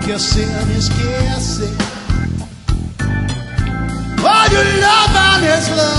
que assim me esquece. All your love and his love